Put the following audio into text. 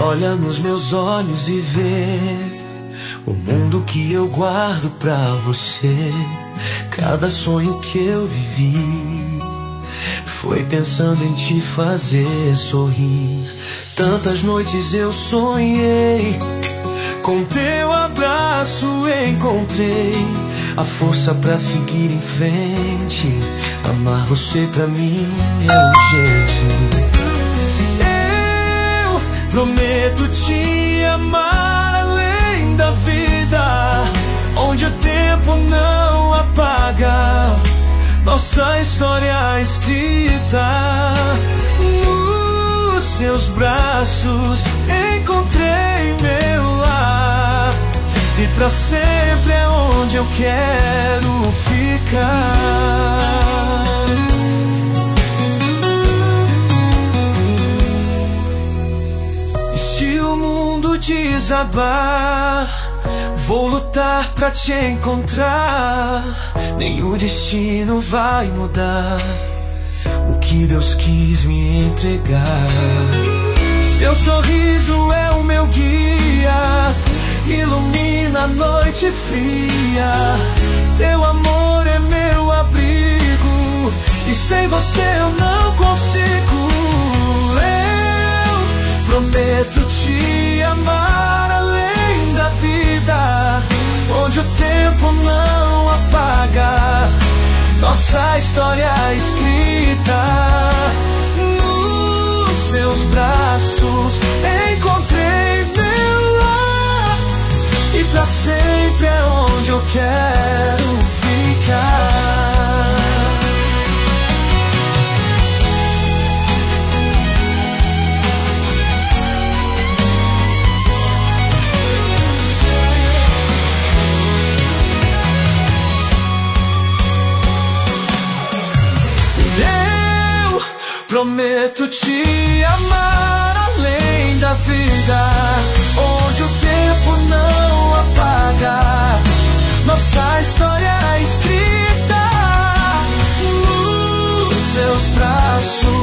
Olha nos meus olhos e vê o mundo que eu guardo pra você. Cada sonho que eu vivi foi pensando em te fazer sorrir. Tantas noites eu sonhei, com teu abraço encontrei a força pra seguir em frente. Amar você pra mim é urgente. Eu prometo te amar além da vida, onde o tempo não apaga nossa história escrita. Nos seus braços encontrei meu lar, e pra sempre é onde eu quero ficar. E se o mundo desabar, vou lutar pra te encontrar. Nem o destino vai mudar o que Deus quis me entregar. Seu sorriso é o meu guia, ilumina a noite fria. Teu amor é meu abrigo, e sem você eu não consigo. Eu prometo te amar além da vida, onde o tempo não apaga nossa história escrita. Nos seus braços encontrei meu lar, e pra sempre é onde eu quero ficar. Eu prometo te amar além da vida, onde o tempo não apaga nossa história escrita. Nos seus braços